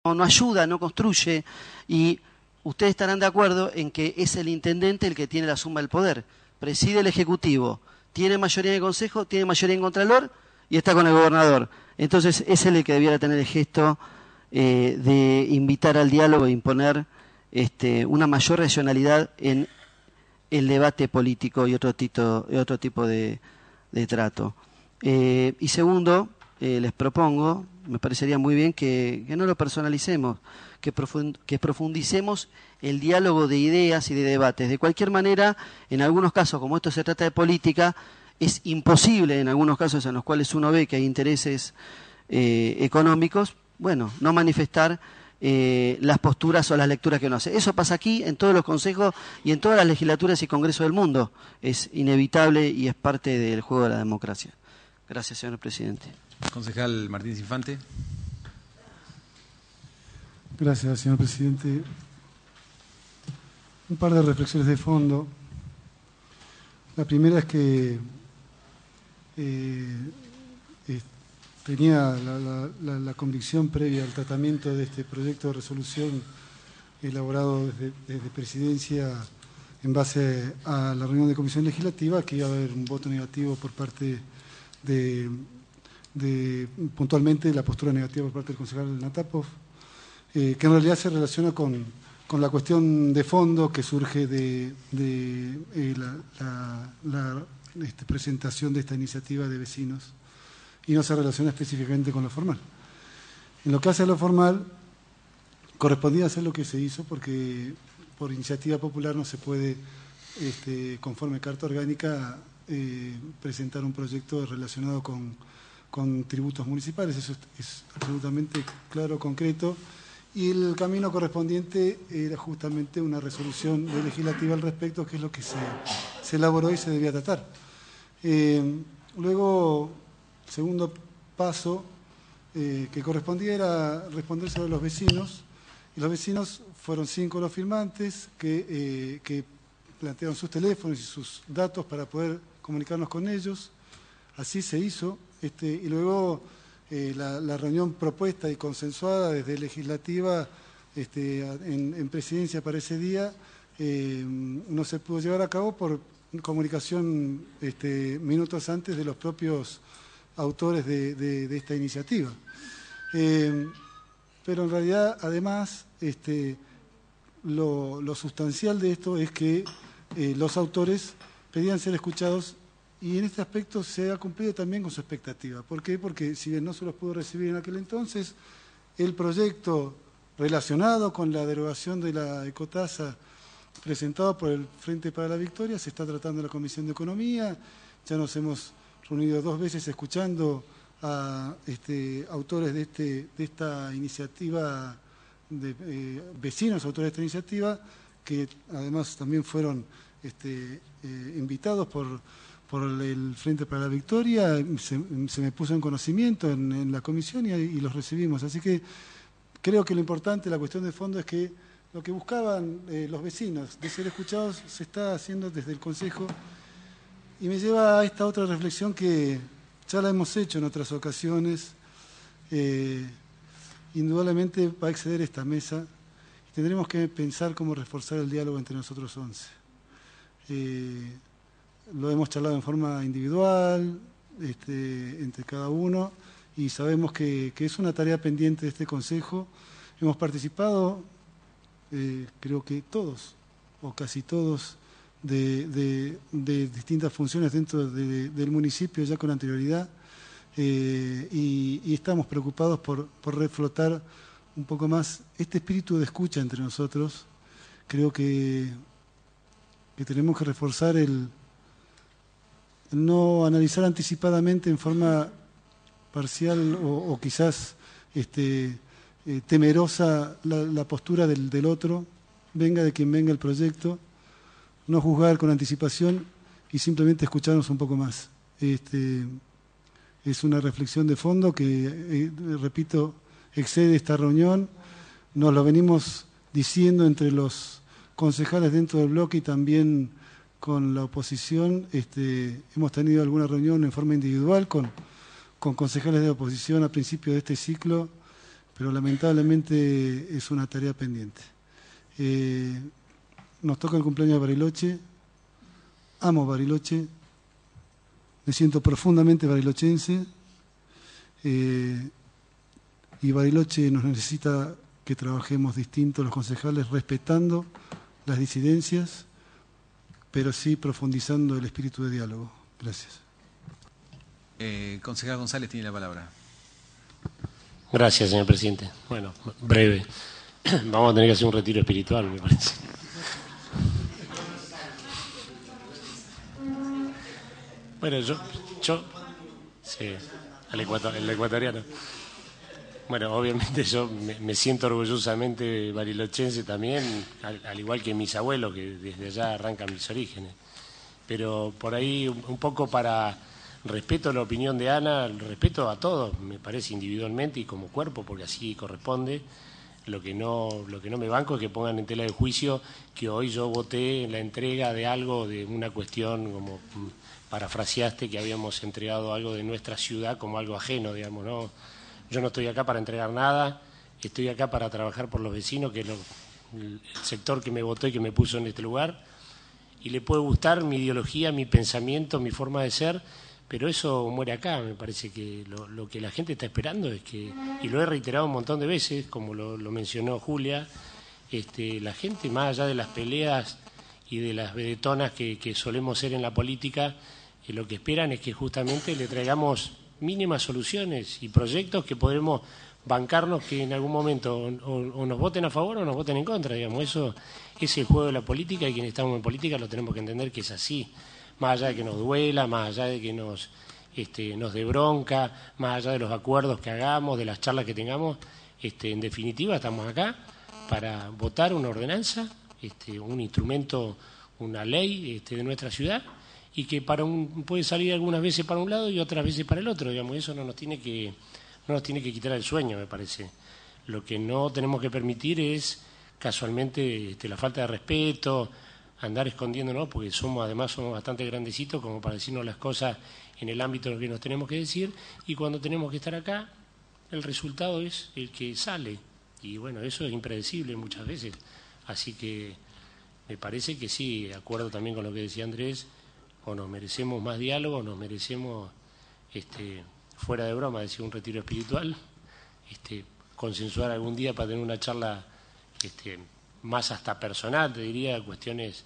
no ayuda, no construye, y ustedes estarán de acuerdo en que es el intendente el que tiene la suma del poder. Preside el Ejecutivo, tiene mayoría en el Consejo, tiene mayoría en Contralor y está con el gobernador. Entonces es él el que debiera tener el gesto de invitar al diálogo e imponer una mayor racionalidad en el debate político y otro tipo de trato. Y segundo, les propongo, me parecería muy bien que no lo personalicemos, que profundicemos el diálogo de ideas y de debates. De cualquier manera, en algunos casos, como esto se trata de política, es imposible, en algunos casos en los cuales uno ve que hay intereses económicos, bueno, no manifestar las posturas o las lecturas que uno hace. Eso pasa aquí, en todos los consejos y en todas las legislaturas y congresos del mundo. Es inevitable y es parte del juego de la democracia. Gracias, señor presidente. Concejal Martínez Infante. Gracias, señor presidente. Un par de reflexiones de fondo. La primera es que tenía la convicción previa al tratamiento de este proyecto de resolución elaborado desde Presidencia en base a la reunión de Comisión Legislativa, que iba a haber un voto negativo por parte puntualmente la postura negativa por parte del concejal Natapov, que en realidad se relaciona con la cuestión de fondo que surge de la presentación de esta iniciativa de vecinos y no se relaciona específicamente con lo formal. En lo que hace a lo formal, correspondía hacer lo que se hizo porque por iniciativa popular no se puede, conforme carta orgánica, presentar un proyecto relacionado con tributos municipales. Eso es absolutamente claro, concreto, y el camino correspondiente era justamente una resolución legislativa al respecto, que es lo que se elaboró y se debía tratar. Luego, segundo paso que correspondía era responder sobre los vecinos, y los vecinos fueron 5 los firmantes que plantearon sus teléfonos y sus datos para poder comunicarnos con ellos. Así se hizo, y luego la reunión propuesta y consensuada desde legislativa en Presidencia para ese día no se pudo llevar a cabo por comunicación minutos antes de los propios autores de esta iniciativa. Pero en realidad, además, lo sustancial de esto es que los autores pedían ser escuchados, y en este aspecto se ha cumplido también con su expectativa. ¿Por qué? Porque si bien no se los pudo recibir en aquel entonces, el proyecto relacionado con la derogación de la ecotasa presentado por el Frente para la Victoria se está tratando en la Comisión de Economía. Ya nos hemos reunido 2 veces escuchando a autores de esta iniciativa, vecinos autores de esta iniciativa, que además también fueron invitados por el Frente para la Victoria. Se me puso en conocimiento en la comisión y los recibimos. Así que creo que lo importante, la cuestión de fondo, es que lo que buscaban los vecinos de ser escuchados se está haciendo desde el Consejo, y me lleva a esta otra reflexión que ya la hemos hecho en otras ocasiones. Indudablemente va a exceder esta mesa y tendremos que pensar cómo reforzar el diálogo entre nosotros 11. Lo hemos charlado en forma individual, entre cada uno, y sabemos que es una tarea pendiente de este Consejo. Hemos participado, creo que todos, o casi todos, de distintas funciones dentro del municipio ya con anterioridad, y estamos preocupados por reflotar un poco más este espíritu de escucha entre nosotros. Creo que tenemos que reforzar el no analizar anticipadamente en forma parcial o quizás temerosa la postura del otro, venga de quien venga el proyecto, no juzgar con anticipación y simplemente escucharnos un poco más. Es una reflexión de fondo que, repito, excede esta reunión. Nos lo venimos diciendo entre los concejales dentro del bloque y también con la oposición. Hemos tenido alguna reunión en forma individual con concejales de oposición a principio de este ciclo, pero lamentablemente es una tarea pendiente. Nos toca el cumpleaños de Bariloche, amo Bariloche, me siento profundamente barilochense, y Bariloche nos necesita que trabajemos distintos los concejales, respetando las disidencias, pero sí profundizando el espíritu de diálogo. Gracias. Concejal González tiene la palabra. Gracias, señor presidente. Bueno, breve. Vamos a tener que hacer un retiro espiritual, me parece. Bueno, yo sí, el ecuatoriano. Bueno, obviamente yo me siento orgullosamente barilochense también, al igual que mis abuelos, que desde allá arrancan mis orígenes. Pero por ahí un poco para respeto a la opinión de Ana, respeto a todos, me parece individualmente y como cuerpo, porque así corresponde. Lo que no me banco es que pongan en tela de juicio que hoy yo voté en la entrega de algo, de una cuestión, como parafraseaste, que habíamos entregado algo de nuestra ciudad como algo ajeno, digamos, ¿no? Yo no estoy acá para entregar nada, estoy acá para trabajar por los vecinos, que es el sector que me votó y que me puso en este lugar, y le puede gustar mi ideología, mi pensamiento, mi forma de ser, pero eso muere acá. Me parece que lo que la gente está esperando es que, y lo he reiterado un montón de veces, como lo mencionó Julia, la gente, más allá de las peleas y de las vedetonas que solemos ser en la política, lo que esperan es que justamente le traigamos mínimas soluciones y proyectos que podremos bancarnos, que en algún momento o nos voten a favor o nos voten en contra, digamos. Eso es el juego de la política, y quienes estamos en política lo tenemos que entender que es así, más allá de que nos duela, más allá de que nos dé bronca, más allá de los acuerdos que hagamos, de las charlas que tengamos, en definitiva estamos acá para votar una ordenanza, un instrumento, una ley de nuestra ciudad, y que puede salir algunas veces para un lado y otras veces para el otro, digamos. Eso no nos tiene que quitar el sueño, me parece. Lo que no tenemos que permitir es casualmente la falta de respeto, andar escondiéndonos, porque además somos bastante grandecitos como para decirnos las cosas en el ámbito en el que nos tenemos que decir, y cuando tenemos que estar acá, el resultado es el que sale, y bueno, eso es impredecible muchas veces. Así que me parece que sí, de acuerdo también con lo que decía Andrés, o nos merecemos más diálogo, o nos merecemos, fuera de broma, decir un retiro espiritual, consensuar algún día para tener una charla más hasta personal, te diría, cuestiones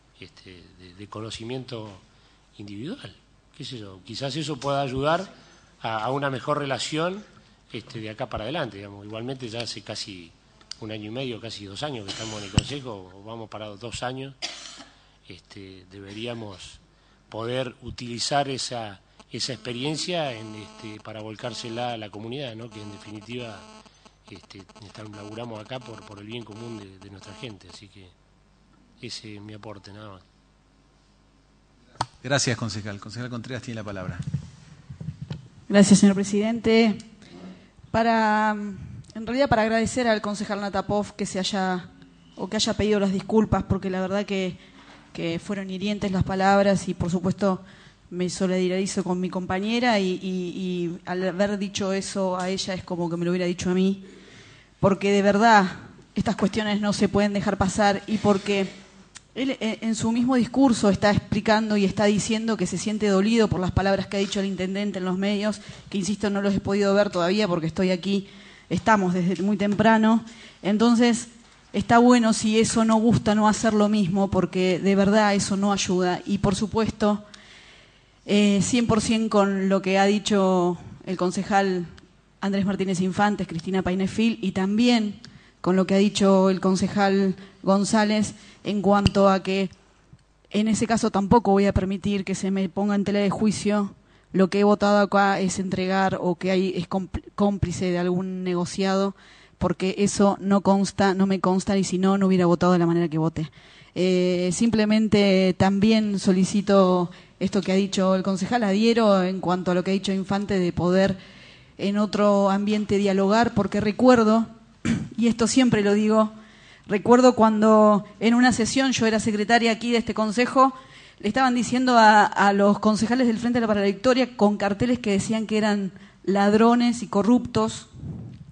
de conocimiento individual. ¿Qué sé yo? Quizás eso pueda ayudar a una mejor relación de acá para adelante, digamos. Igualmente ya hace casi 1 año y medio, casi 2 años que estamos en el Consejo, o vamos para 2 años, deberíamos poder utilizar esa experiencia para volcársela a la comunidad, ¿no? Que en definitiva laburamos acá por el bien común de nuestra gente. Así que ese es mi aporte, nada más. Gracias, concejal. Concejal Contreras tiene la palabra. Gracias, señor presidente. En realidad para agradecer al concejal Natapov que haya pedido las disculpas, porque la verdad que fueron hirientes las palabras, y por supuesto me solidarizo con mi compañera, y al haber dicho eso a ella es como que me lo hubiera dicho a mí, porque de verdad estas cuestiones no se pueden dejar pasar, y porque él en su mismo discurso está explicando y está diciendo que se siente dolido por las palabras que ha dicho el intendente en los medios, que insisto no los he podido ver todavía porque estoy aquí, estamos desde muy temprano. Entonces está bueno, si eso no gusta, no hacer lo mismo, porque de verdad eso no ayuda. Y por supuesto 100% con lo que ha dicho el concejal Andrés Martínez Infantes, Cristina Painefil, y también con lo que ha dicho el concejal González, en cuanto a que en ese caso tampoco voy a permitir que se me ponga en tela de juicio. Lo que he votado acá es entregar, o que es cómplice de algún negociado, porque eso no me consta, y si no, no hubiera votado de la manera que voté. Simplemente también solicito esto que ha dicho el concejal, adhiero en cuanto a lo que ha dicho Infante, de poder en otro ambiente dialogar, porque recuerdo, y esto siempre lo digo, recuerdo cuando en una sesión, yo era secretaria aquí de este consejo, le estaban diciendo a los concejales del Frente para la Victoria, con carteles que decían que eran ladrones y corruptos,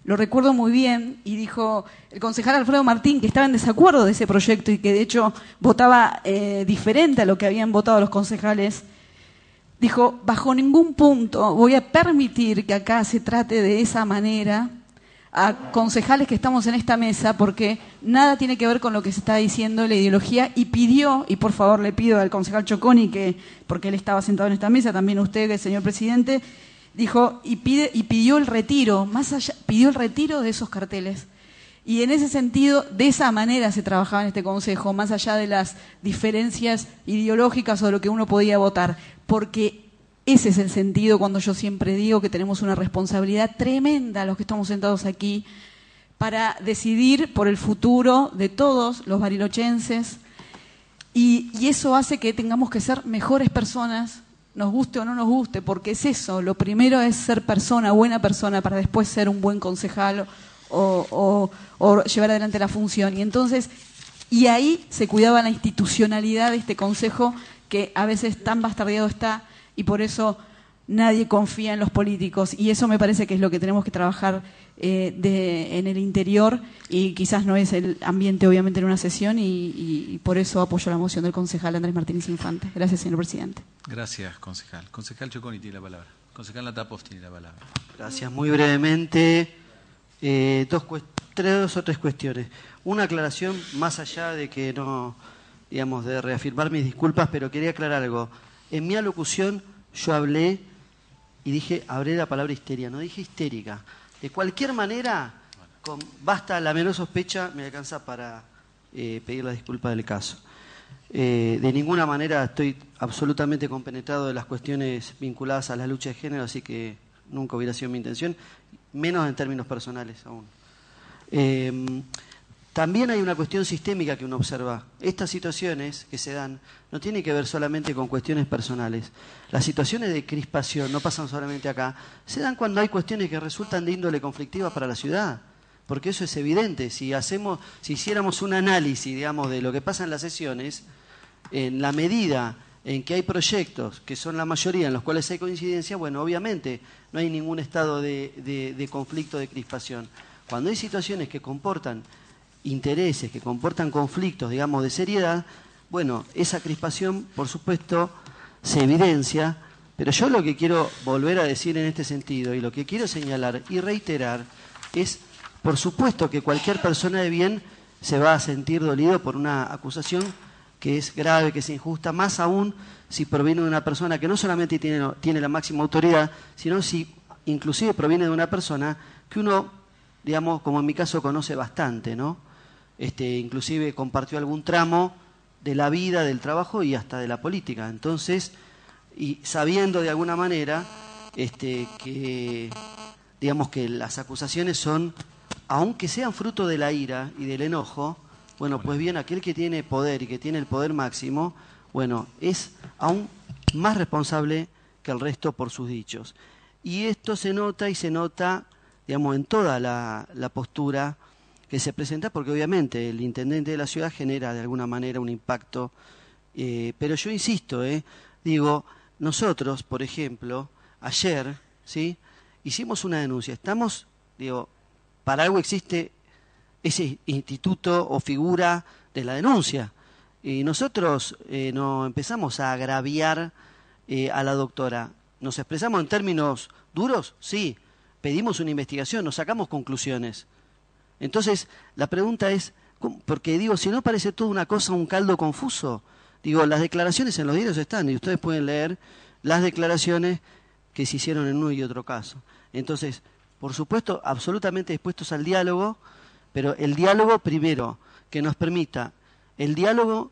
lo recuerdo muy bien, y dijo el concejal Alfredo Martín que estaba en desacuerdo de ese proyecto y que de hecho votaba diferente a lo que habían votado los concejales. Dijo, bajo ningún punto voy a permitir que acá se trate de esa manera a concejales que estamos en esta mesa, porque nada tiene que ver con lo que se está diciendo la ideología, y pidió, y por favor le pido al concejal Choconi, que porque él estaba sentado en esta mesa, también usted, que señor presidente, dijo, y pidió el retiro, más allá, pidió el retiro de esos carteles. Y en ese sentido, de esa manera se trabajaba en este consejo, más allá de las diferencias ideológicas o de lo que uno podía votar, porque ese es el sentido cuando yo siempre digo que tenemos una responsabilidad tremenda los que estamos sentados aquí para decidir por el futuro de todos los barilochenses, y eso hace que tengamos que ser mejores personas, nos guste o no nos guste, porque es eso, lo primero es ser persona, buena persona, para después ser un buen concejal o llevar adelante la función. Y entonces, y ahí se cuidaba la institucionalidad de este consejo, que a veces tan bastardeado está, y por eso nadie confía en los políticos, y eso me parece que es lo que tenemos que trabajar en el interior, y quizás no es el ambiente obviamente en una sesión, y por eso apoyo la moción del concejal Andrés Martínez Infante. Gracias, señor presidente. Gracias, concejal. Concejal Choconi tiene la palabra. Concejal Natapov tiene la palabra. Gracias. Muy brevemente, dos o tres cuestiones. Una aclaración, más allá de que no, digamos, de reafirmar mis disculpas, pero quería aclarar algo. En mi alocución yo hablé y hablé la palabra histeria, no dije histérica. De cualquier manera, basta la menor sospecha, me alcanza para pedir la disculpa del caso. De ninguna manera estoy absolutamente compenetrado de las cuestiones vinculadas a la lucha de género, así que nunca hubiera sido mi intención, menos en términos personales aún. También hay una cuestión sistémica que uno observa. Estas situaciones que se dan no tienen que ver solamente con cuestiones personales. Las situaciones de crispación no pasan solamente acá. Se dan cuando hay cuestiones que resultan de índole conflictiva para la ciudad. Porque eso es evidente. Si hiciéramos un análisis, digamos, de lo que pasa en las sesiones, en la medida en que hay proyectos, que son la mayoría, en los cuales hay coincidencia, bueno, obviamente no hay ningún estado de conflicto, de crispación. Cuando hay situaciones que comportan intereses, que comportan conflictos, digamos, de seriedad, bueno, esa crispación, por supuesto, se evidencia, pero yo lo que quiero volver a decir en este sentido, y lo que quiero señalar y reiterar, es, por supuesto, que cualquier persona de bien se va a sentir dolido por una acusación que es grave, que es injusta, más aún si proviene de una persona que no solamente tiene la máxima autoridad, sino si inclusive proviene de una persona que uno, digamos, como en mi caso, conoce bastante, ¿no? Inclusive compartió algún tramo de la vida, del trabajo y hasta de la política. Entonces, y sabiendo de alguna manera que, digamos, que las acusaciones son, aunque sean fruto de la ira y del enojo, bueno, pues bien, aquel que tiene poder y que tiene el poder máximo, bueno, es aún más responsable que el resto por sus dichos. Y esto se nota y se nota, digamos, en toda la postura que se presenta, porque obviamente el intendente de la ciudad genera de alguna manera un impacto, pero yo insisto, digo, nosotros, por ejemplo, ayer, ¿sí?, hicimos una denuncia, para algo existe ese instituto o figura de la denuncia, y nosotros no empezamos a agraviar a la doctora, nos expresamos en términos duros, sí, pedimos una investigación, nos sacamos conclusiones. Entonces, la pregunta es, porque digo, si no parece toda una cosa, un caldo confuso, digo, las declaraciones en los diarios están, y ustedes pueden leer las declaraciones que se hicieron en uno y otro caso. Entonces, por supuesto, absolutamente dispuestos al diálogo, pero el diálogo primero, que nos permita, el diálogo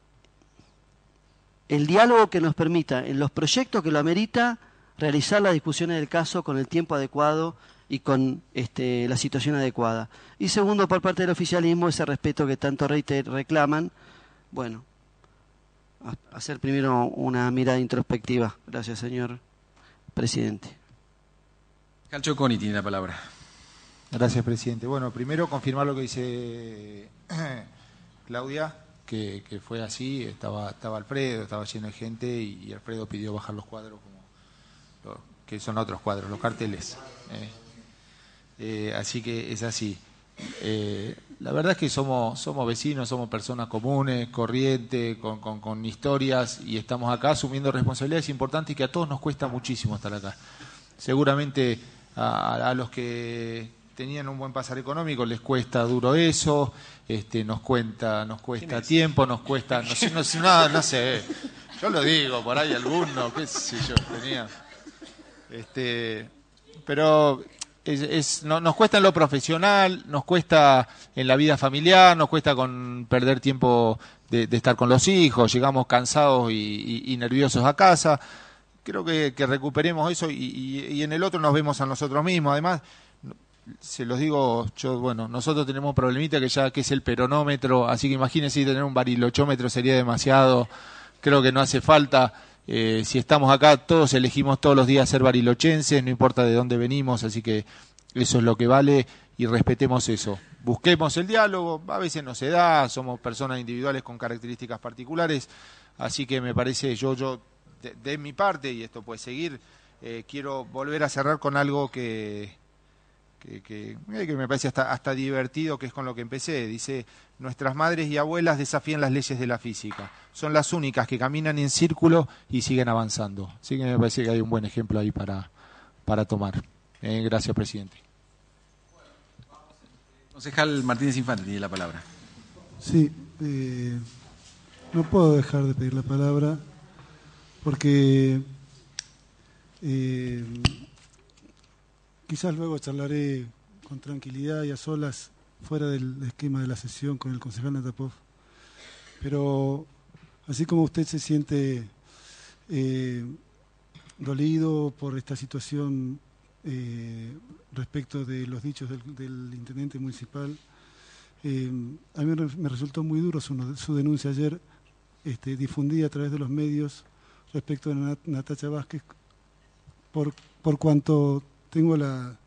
que nos permita, en los proyectos que lo amerita, realizar las discusiones del caso con el tiempo adecuado y con la situación adecuada. Y segundo, por parte del oficialismo, ese respeto que tanto reclaman, bueno, hacer primero una mirada introspectiva. Gracias, señor presidente. Choconi tiene la palabra. Gracias, presidente. Bueno, primero confirmar lo que dice Claudia, que fue así, estaba Alfredo, estaba lleno de gente y Alfredo pidió bajar los cuadros, que son otros cuadros, los carteles. Así que es así. La verdad es que somos vecinos, somos personas comunes, corrientes, con historias, y estamos acá asumiendo responsabilidades importantes y que a todos nos cuesta muchísimo estar acá. Seguramente a los que tenían un buen pasar económico les cuesta duro eso, nos cuesta tiempo, nos cuesta, no sé, yo lo digo, por ahí alguno, qué sé yo, tenía, pero nos cuesta en lo profesional, nos cuesta en la vida familiar, nos cuesta con perder tiempo de estar con los hijos, llegamos cansados y nerviosos a casa. Creo que recuperemos eso y en el otro nos vemos a nosotros mismos. Además, se los digo yo, bueno, nosotros tenemos un problemita que es el peronómetro, así que imagínense, tener un barilochómetro sería demasiado. Creo que no hace falta. Si estamos acá, todos elegimos todos los días ser barilochenses, no importa de dónde venimos, así que eso es lo que vale y respetemos eso. Busquemos el diálogo, a veces no se da, somos personas individuales con características particulares, así que me parece, yo de mi parte, y esto puede seguir, quiero volver a cerrar con algo que me parece hasta divertido, que es con lo que empecé. Dice: nuestras madres y abuelas desafían las leyes de la física. Son las únicas que caminan en círculo y siguen avanzando. Así que me parece que hay un buen ejemplo ahí para tomar. Gracias, presidente. Concejal Martínez Infante tiene la palabra. Sí, no puedo dejar de pedir la palabra porque quizás luego charlaré con tranquilidad y a solas, fuera del esquema de la sesión, con el concejal Natapov. Pero así como usted se siente dolido por esta situación respecto de los dichos del intendente municipal, a mí me resultó muy duro su denuncia ayer, difundida a través de los medios respecto de Natacha Vázquez, por cuanto tengo la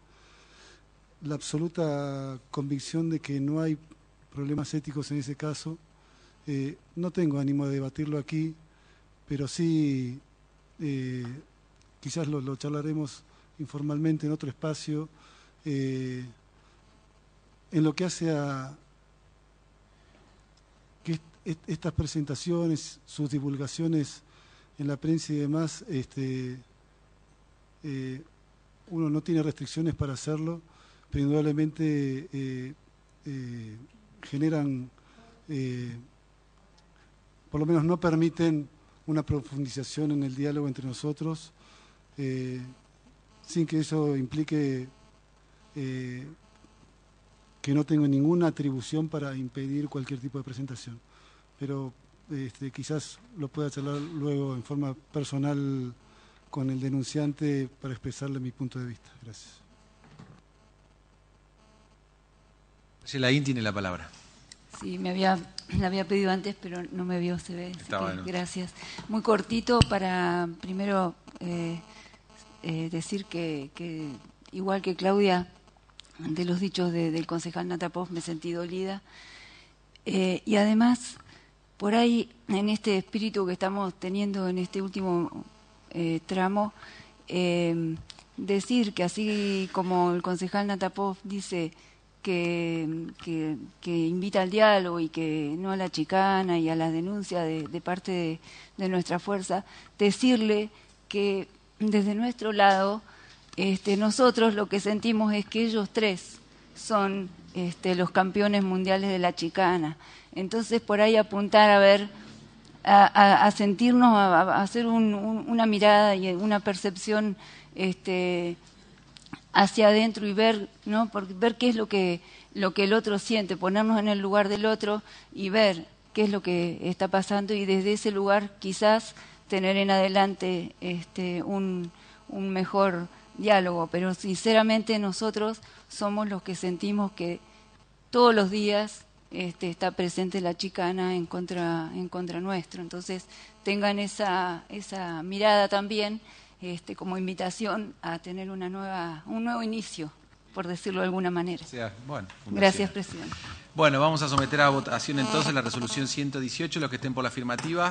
absoluta convicción de que no hay problemas éticos en ese caso. No tengo ánimo de debatirlo aquí, pero sí quizás lo charlaremos informalmente en otro espacio. En lo que hace a que estas presentaciones, sus divulgaciones en la prensa y demás, uno no tiene restricciones para hacerlo, pero indudablemente generan, por lo menos no permiten una profundización en el diálogo entre nosotros, sin que eso implique que no tengo ninguna atribución para impedir cualquier tipo de presentación. Pero quizás lo pueda charlar luego en forma personal con el denunciante para expresarle mi punto de vista. Gracias. Yelaín tiene la palabra. Sí, la había pedido antes, pero no me vio, se ve. Bueno. Gracias. Muy cortito para primero decir que igual que Claudia, de los dichos del concejal Natapov me sentí dolida. Y además, por ahí, en este espíritu que estamos teniendo en este último tramo, decir que así como el concejal Natapov dice que invita al diálogo y que no a la chicana y a la denuncia de parte de nuestra fuerza, decirle que desde nuestro lado nosotros lo que sentimos es que ellos tres son los campeones mundiales de la chicana. Entonces por ahí apuntar a ver, a sentirnos, a hacer una mirada y una percepción hacia adentro y ver, ¿no? Ver qué es lo que el otro siente, ponernos en el lugar del otro y ver qué es lo que está pasando y desde ese lugar quizás tener en adelante un mejor diálogo. Pero sinceramente nosotros somos los que sentimos que todos los días está presente la chicana en contra nuestro. Entonces tengan esa mirada también, como invitación a tener un nuevo inicio, por decirlo de alguna manera. Gracias, presidente. Bueno, vamos a someter a votación entonces la resolución 118. Los que estén por la afirmativa,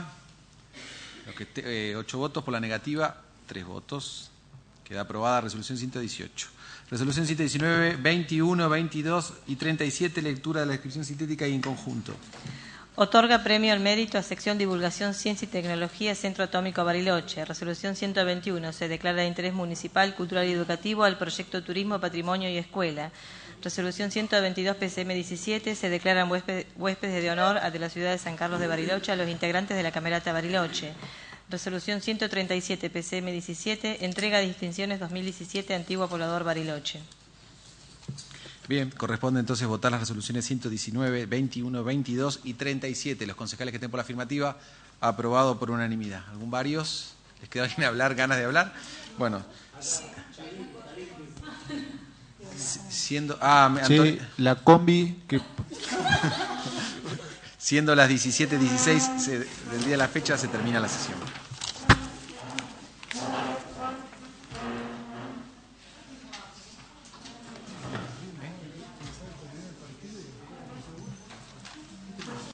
8 votos, por la negativa 3 votos. Queda aprobada la resolución 118. Resolución 119, 21, 22 y 37, lectura de la descripción sintética y en conjunto. Otorga premio al mérito a sección Divulgación, Ciencia y Tecnología, Centro Atómico Bariloche. Resolución 121. Se declara de interés municipal, cultural y educativo al proyecto Turismo, Patrimonio y Escuela. Resolución 122 PCM 17. Se declaran huéspedes de honor de la ciudad de San Carlos de Bariloche a los integrantes de la Camerata Bariloche. Resolución 137 PCM 17. Entrega de distinciones 2017 Antiguo Poblador Bariloche. Bien, corresponde entonces votar las resoluciones 119, 21, 22 y 37. Los concejales que estén por la afirmativa, aprobado por unanimidad. ¿Algún varios? ¿Les queda alguien hablar, ganas de hablar? Bueno. Siendo... Sí, la combi... que siendo las 17:16 del día de la fecha, se termina la sesión.